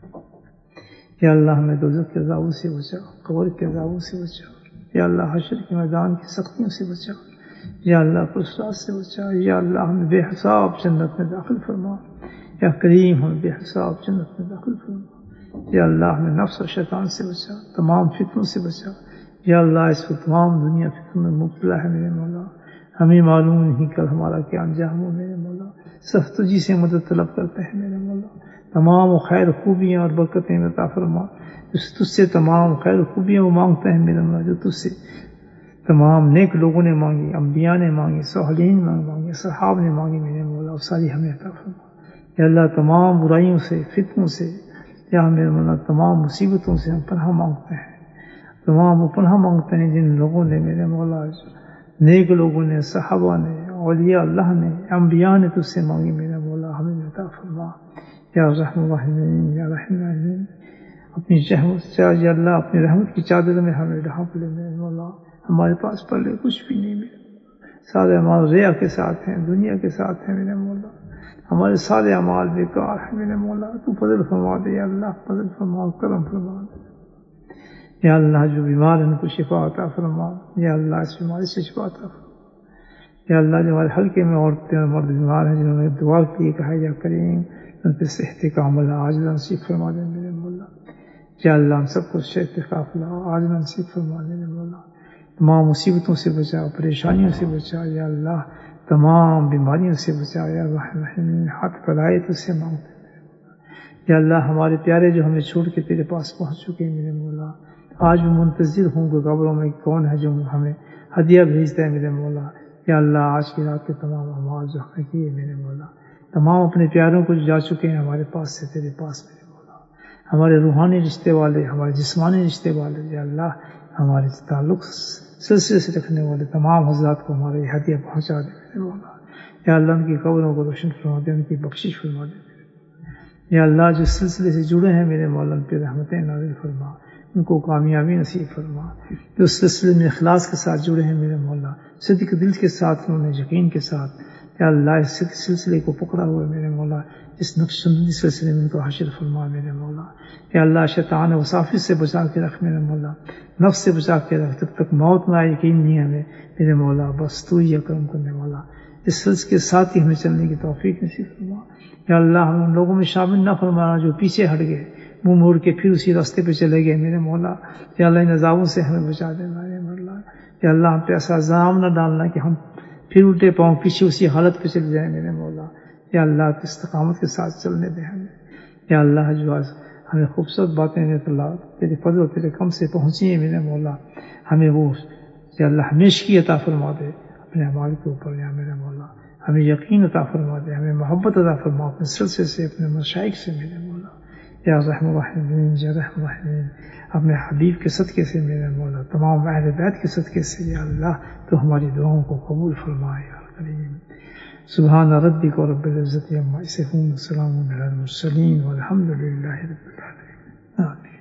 یا اللہ ہمیں دوزخ کے عذابوں سے بچا قبر کے عذابوں سے بچا یا اللہ حشر کے میدان کی سختیوں سے بچا یا اللہ پرسرات سے بچا یا اللہ ہمیں بے حساب جنت میں داخل فرما یا کریم ہمیں بے حساب جنت میں داخل فرما یا اللہ ہمیں نفس اور شیطان سے بچا تمام فتنوں سے بچا یا اللہ اس کو تمام دنیا فتنوں میں مبتلا ہے میرے مولا ہمیں معلوم نہیں کل ہمارا کیا انجام ہو میرے مولا صرف تجھی سے مدد طلب کرتے ہیں میرے مولا تمام خیر خوبیاں اور برکتیں عطا فرما تجھ سے تمام خیر خوبیاں وہ مانگتے ہیں میرے مولا جو تجھ سے تمام نیک لوگوں نے مانگی انبیاء نے مانگی صالحین نے مانگی صحاب نے مانگی میرے مولا اور ساری ہمیں عطا فرما یا اللہ تمام برائیوں سے فتنوں سے یا میرے مولا تمام مصیبتوں سے ہم پناہ مانگتے ہیں تمام وہ پناہ مانگتے ہیں جن لوگوں نے میرے مولا نیک لوگوں نے صحابہ نے اولیاء اللہ نے انبیاء نے تجھ سے مانگی میرے مولا ہمیں عطا فرما یا رحم الرحمین یا رحم الرحمین اپنی رحمت سے یا اللہ اپنی رحمت کی چادر میں ہمیں ڈھانپ لے میرے مولا ہمارے پاس پہلے کچھ بھی نہیں میرے سارے اعمال ریا کے ساتھ ہیں دنیا کے ساتھ ہیں میرے مولا ہمارے سارے اعمال بیکار ہیں میرے مولا تو فضل فرما دے یا اللہ فضل فرما کرم فرما دے یا اللہ جو بیمار ہیں ان کو شفا عطا فرما یا اللہ اس بیماری سے شفا عطا فرما یا اللہ جو ہمارے حلقے میں عورتیں اور مرد بیمار ہیں جنہوں نے دعا کی کہا یا کریم ان پہ صحت کاملہ عاجلہ نصیب فرما دے میرے مولا یا اللہ ہم سب کو صحت قافلہ عاجلہ نصیب فرما دے میرے مولا تمام مصیبتوں سے بچا پریشانیوں سے بچا یا اللہ تمام بیماریوں سے بچا یا رحم الرحیم ہاتھ پھیلائے تو سے مانگتے یا اللہ ہمارے پیارے جو ہمیں چھوڑ کے تیرے پاس پہنچ چکے میرے مولا آج بھی منتظر ہوں گے قبروں میں کون ہے جو ہمیں ہدیہ بھیجتا ہے میرے مولا یا اللہ آج کی رات کے تمام اعمال جو ہمیں کیے میرے مولا تمام اپنے پیاروں کو جو جا چکے ہیں ہمارے پاس سے تیرے پاس میرے مولا ہمارے روحانی رشتے والے ہمارے جسمانی رشتے والے یا اللہ ہمارے تعلق سلسلے سے رکھنے والے تمام حضرات کو ہمارے ہدیہ پہنچا دے میرے مولا یا اللہ ان کی قبروں کو روشن فرما دے ان کی بخشش فرما دے یا اللہ جو سلسلے سے جڑے ہیں میرے مولا ان پہ رحمتیں نازل فرما ان کو کامیابی نصیب فرما جو سلسلے میں اخلاص کے ساتھ جڑے ہیں میرے مولا صدق دل کے ساتھ انہوں نے یقین کے ساتھ یا اللہ اس سلسلے کو پکڑا ہوا میرے مولا اس نقشبندی سلسلے میں ان کو حشر فرما میرے مولا. یا اللہ شیطان وسافی سے بچا کے رکھ میرے مولا, نفس سے بچا کے رکھ, جب تک موت نہ آئے یقین نہیں ہمیں میرے مولا, بس تو ہی کرم کرنے والا. اس سلسلے کے ساتھ ہی ہمیں چلنے کی توفیق نصیب فرما. یا اللہ ہم ان لوگوں میں شامل نہ فرمانا جو پیچھے ہٹ گئے, منہ موڑ کے پھر اسی راستے پہ چلے گئے میرے مولا. یا اللہ ان عذابوں سے ہمیں بچا دینا میرے مولا. یا اللہ ہم پہ ایسا عذاب نہ ڈالنا کہ ہم پھر الٹے پاؤں پیچھے اسی حالت پہ چلے جائیں میرے مولا. یا اللہ استقامت کے ساتھ چلنے دیں ہمیں. یا اللہ جو آج ہمیں خوبصورت باتیں اللہ تیرے فضل و تیرے کم سے پہنچی ہیں میرے مولا, ہمیں وہ یا اللہ ہمیشہ عطا فرما دے اپنے اعمال کے اوپر. یا میرے مولا ہمیں یقین عطا فرما دے, ہمیں محبت عطا فرما اپنے سلسلے سے, اپنے مشائخ سے میرے مولا. یا رحم الرحمین یا رحم الرحمین اپنے حبیب کے صدقے سے میرے مولا, تمام اہل بیت کے صدقے سے یا اللہ تو ہماری دعاؤں کو قبول فرمائے یا کریم. سبحان ربک رب العزت عما یصفون, وسلام علی المرسلین والحمد للہ رب العالمین. آمین.